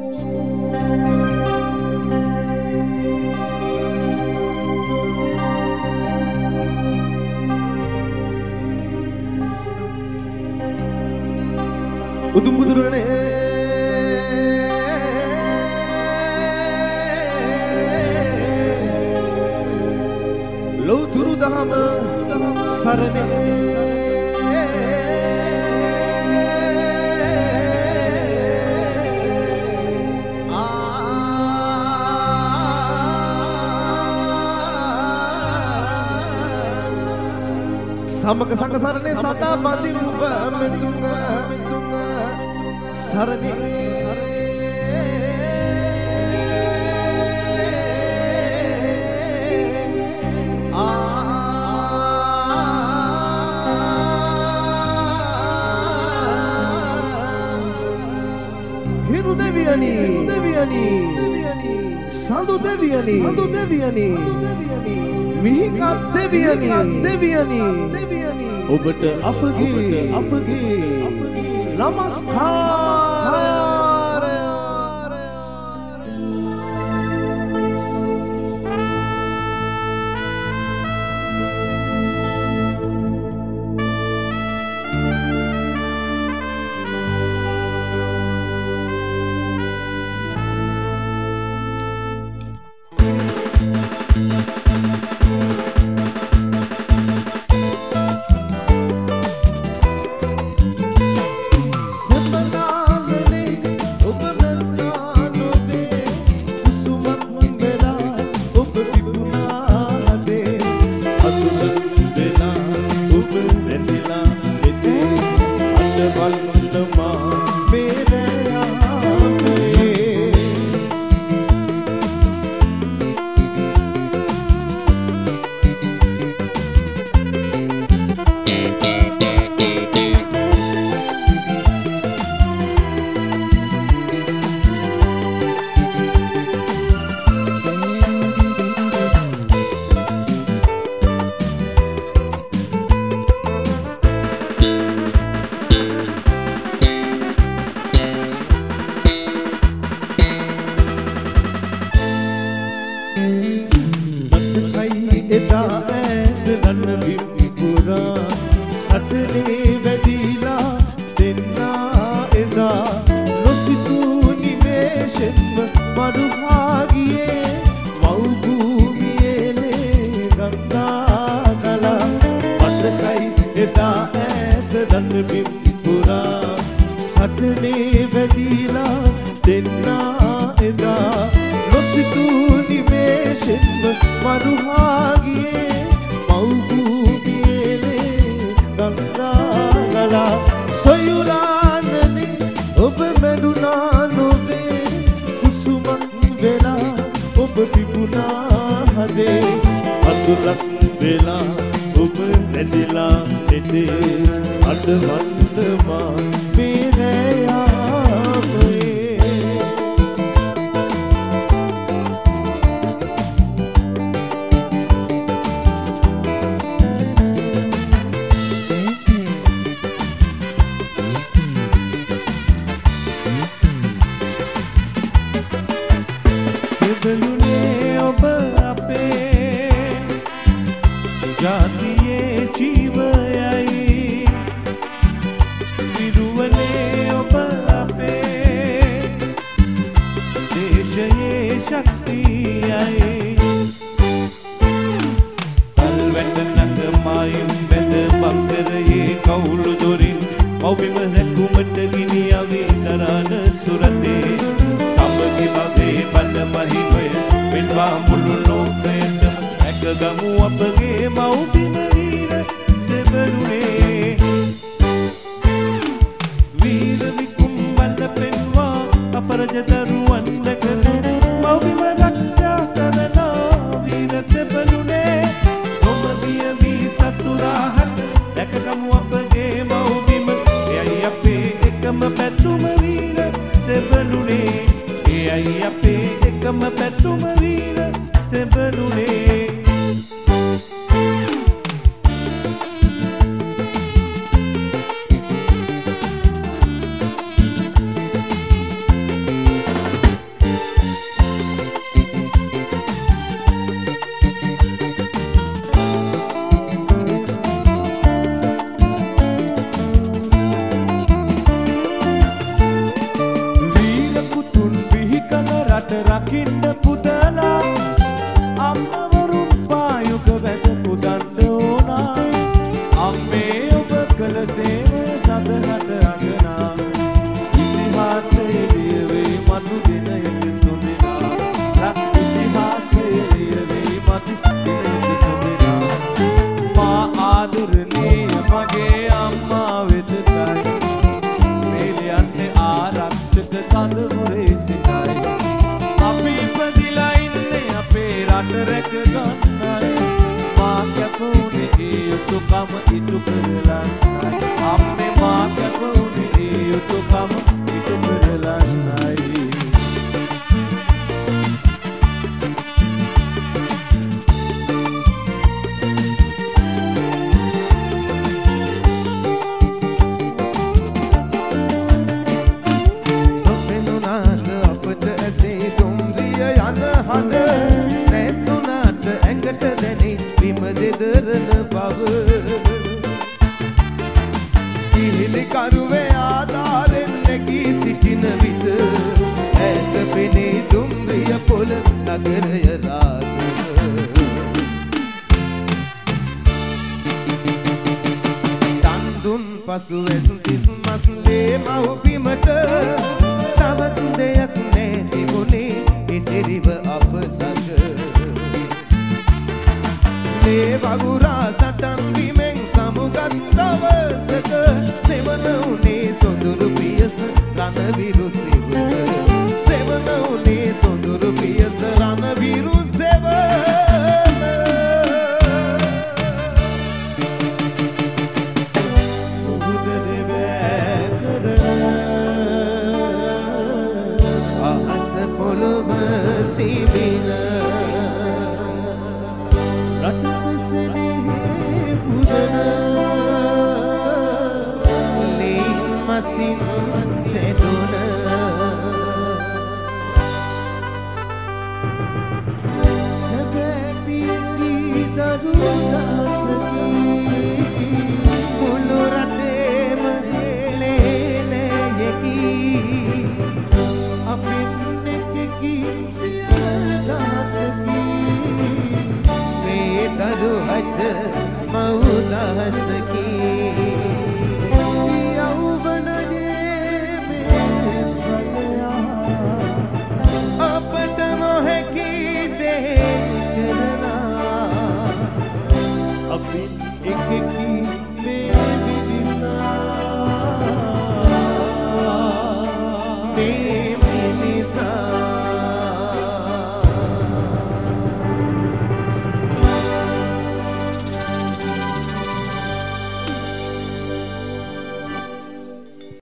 උතුම් බුදුරනේ ලෞතුරු දහම සරණේ සමක සංඝ සරණේ සදා බඳි උඹ මෙතුංග සරණේ හිරු දෙවියනි සඳු දෙවියනි මිහිකත් දෙවියනි ඔබට අපගේ නමස්කාරය රකින්න පුදලා අම්මවරුන් පායුක වැට පුදන්න ඕනා අම්මේ ඔබ කළ සේවය සදහට අගනා ඉතිහාසයේ ලියවේ මතු දිනයක සොඳිනා ලක් ඉතිහාසයේ ලියවේ මතු දිනයක සොඳිනා මා ආදරණීය මගේ අම්මා වෙතයි මේ ලියන්නේ ආරක්ෂක කඳවුරේ සිටයි අපි ඉපදිලා ඉන්නේ අපේ රට රැක ගන්නයි මා කැපුනේ ඒ යුතුයකම ඉටු කරලන්නයි අම්මේ මා කැපුනේ ඒ යුතුයකම ඉටු කරලන්නයි දෙදරන බව කිහිලි කරුවේ ආධාරෙන් නැගී සිටින විට ඈත පෙනේ දුම්රිය පොළ නගරය රාග තන්දුන් පසු ඇසුතිස් මස්ලේ මව්බිමට තවත් දෙයක් නැතිමුණේ ඉතිරිව අප ළඟ මේ වගුරා සටන් බිමෙන් සමුගත් දවසක සෙවන උනේ සොඳුරු පියස රණවිරු සෙවන සෙවන උනේ සොඳුරු පියස රණවිරු සෙවන උගුදේ වැකර අහස පොළොව සිවින Masin seduna sabeti daruda saki mulu rate mahele yeki apin nekki siya saki me daru hat mauda saki Apin ekeki baby bisa me